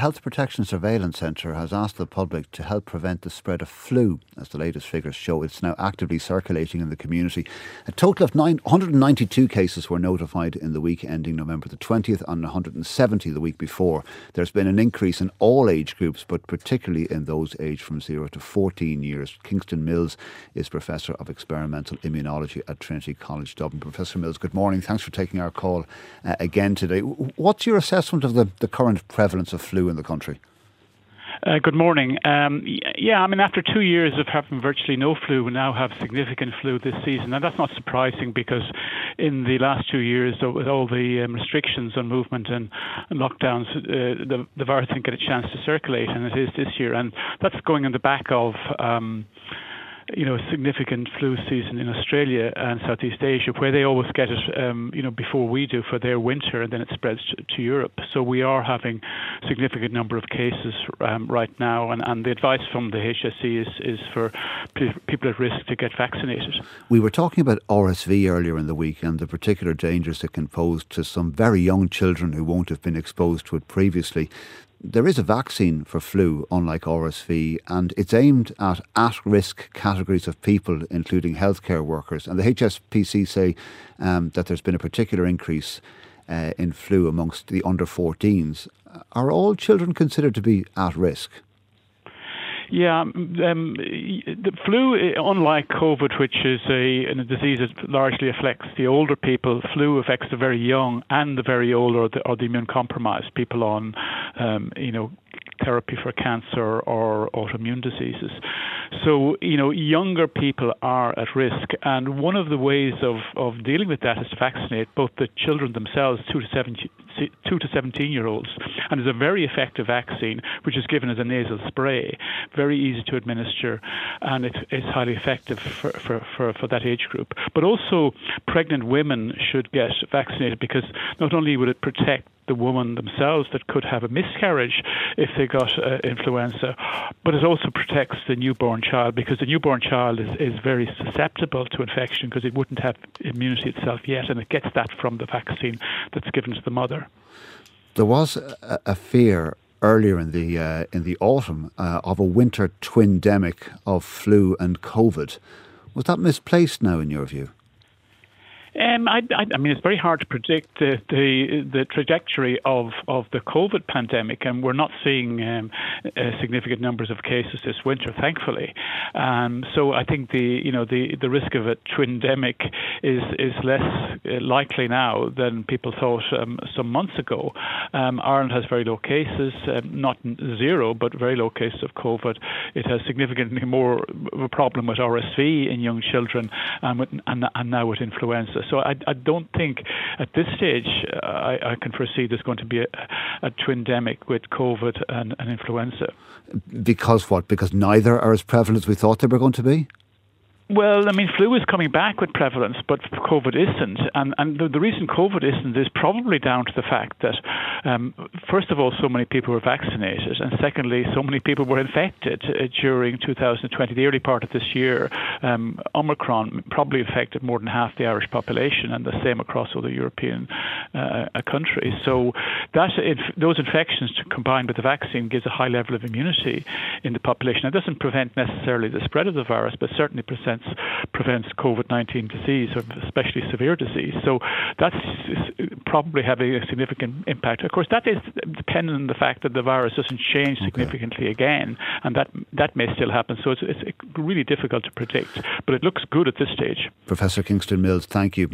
Health Protection Surveillance Centre has asked the public to help prevent the spread of flu. As the latest figures show, it's now actively circulating in the community. A total of 192 cases were notified in the week ending November the 20th and 170 the week before. There's been an increase in all age groups, but particularly in those aged from 0 to 14 years. Kingston Mills is Professor of Experimental Immunology at Trinity College Dublin. Professor Mills, good morning. Thanks for taking our call again today. What's your assessment of the current prevalence of flu in the country? Good morning. After 2 years of having virtually no flu, we now have significant flu this season. And that's not surprising because in the last 2 years, with all the restrictions on movement and lockdowns, the virus didn't get a chance to circulate, and it is this year. And that's going on the back of a significant flu season in Australia and Southeast Asia, where they always get it, before we do for their winter, and then it spreads to Europe. So we are having a significant number of cases right now, and the advice from the HSE is for people at risk to get vaccinated. We were talking about RSV earlier in the week and the particular dangers it can pose to some very young children who won't have been exposed to it previously. There is a vaccine for flu, unlike RSV, and it's aimed at at-risk categories of people, including healthcare workers. And the HSPC say that there's been a particular increase in flu amongst the under-14s. Are all children considered to be at risk? Yeah, the flu, unlike COVID, which is a disease that largely affects the older people, flu affects the very young and the very old or the immune compromised people on, therapy for cancer or autoimmune diseases. So, younger people are at risk. And one of the ways of dealing with that is to vaccinate both the children themselves, 2 to 17-year-olds. And it's a very effective vaccine, which is given as a nasal spray, very easy to administer, and it's highly effective for that age group. But also, pregnant women should get vaccinated because not only would it protect the woman themselves that could have a miscarriage if they got influenza, but it also protects the newborn child because the newborn child is very susceptible to infection because it wouldn't have immunity itself yet, and it gets that from the vaccine that's given to the mother. There was a fear earlier in the autumn of a winter twindemic of flu and COVID. Was that misplaced now in your view? It's very hard to predict the trajectory of the COVID pandemic, and we're not seeing significant numbers of cases this winter, thankfully. So I think the risk of a twindemic is less likely now than people thought some months ago. Ireland has very low cases, not zero, but very low cases of COVID. It has significantly more of a problem with RSV in young children and now with influenza. So I don't think at this stage I can foresee there's going to be a twindemic with COVID and influenza. Because what? Because neither are as prevalent as we thought they were going to be? Well, flu is coming back with prevalence, but COVID isn't. And the reason COVID isn't is probably down to the fact that, first of all, so many people were vaccinated, and secondly, so many people were infected during 2020, the early part of this year. Omicron probably affected more than half the Irish population, and the same across other European countries. So those infections combined with the vaccine gives a high level of immunity in the population. It doesn't prevent necessarily the spread of the virus, but certainly prevents COVID-19 disease, or especially severe disease. So that's probably having a significant impact. Of course, that is dependent on the fact that the virus doesn't change significantly again, and that may still happen. So it's really difficult to predict, but it looks good at this stage. Professor Kingston Mills, thank you.